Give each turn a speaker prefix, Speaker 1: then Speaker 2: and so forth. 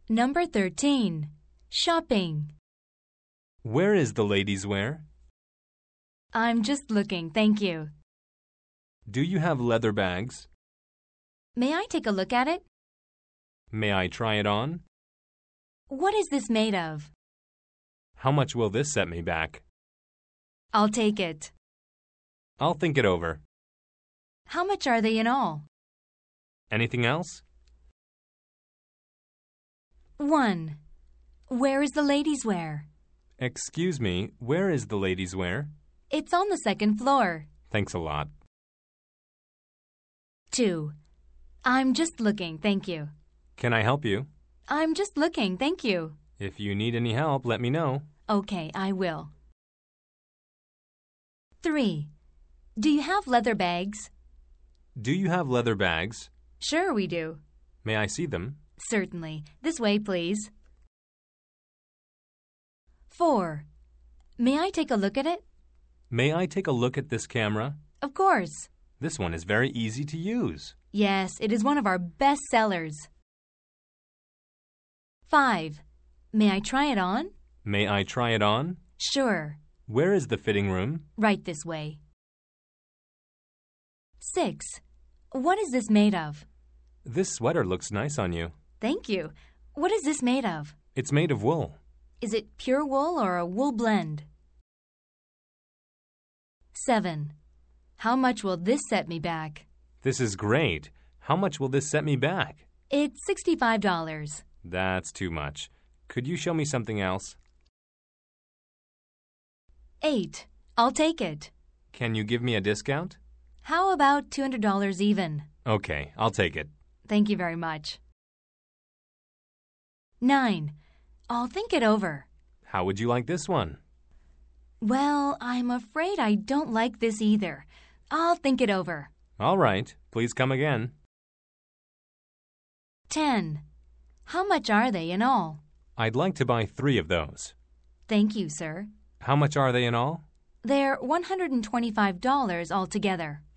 Speaker 1: Number 13. Shopping.
Speaker 2: Where is the ladies' wear?
Speaker 1: I'm just looking, thank you.
Speaker 2: Do you have leather bags?
Speaker 1: May I take a look at it?
Speaker 2: May I try it on?
Speaker 1: What is this made of?
Speaker 2: How much will this set me back?
Speaker 1: I'll take it.
Speaker 2: I'll think it over.
Speaker 1: How much are they in all?
Speaker 2: Anything else?
Speaker 1: 1. Where is the ladies' wear?
Speaker 2: Excuse me, where is the ladies' wear?
Speaker 1: It's on the second floor.
Speaker 2: Thanks a lot.
Speaker 1: 2. I'm just looking, thank you.
Speaker 2: Can I help you?
Speaker 1: I'm just looking, thank you.
Speaker 2: If you need any help, let me know.
Speaker 1: Okay, I will. 3. Do you have leather bags?
Speaker 2: Do you have leather bags?
Speaker 1: Sure we do.
Speaker 2: May I see them?
Speaker 1: Certainly. This way, please. 4. May I take a look at it?
Speaker 2: May I take a look at this camera?
Speaker 1: Of course.
Speaker 2: This one is very easy to use.
Speaker 1: Yes, it is one of our best sellers. 5. May I try it on?
Speaker 2: May I try it on?
Speaker 1: Sure.
Speaker 2: Where is the fitting room?
Speaker 1: Right this way. 6. What is this made of?
Speaker 2: This sweater looks nice on you.
Speaker 1: Thank you. What is this made of?
Speaker 2: It's made of wool.
Speaker 1: Is it pure wool or a wool blend? 7. How much will this set me back?
Speaker 2: This is great. How much will this set me back?
Speaker 1: It's $65.
Speaker 2: That's too much. Could you show me something else?
Speaker 1: 8. I'll take it.
Speaker 2: Can you give me a discount?
Speaker 1: How about $200 even?
Speaker 2: Okay, I'll take it.
Speaker 1: Thank you very much. 9. I'll think it over.
Speaker 2: How would you like this one?
Speaker 1: Well, I'm afraid I don't like this either. I'll think it over.
Speaker 2: All right, please come again.
Speaker 1: 10. How much are they in all?
Speaker 2: I'd like to buy 3 of those.
Speaker 1: Thank you, sir.
Speaker 2: How much are they in all?
Speaker 1: They're $125 altogether.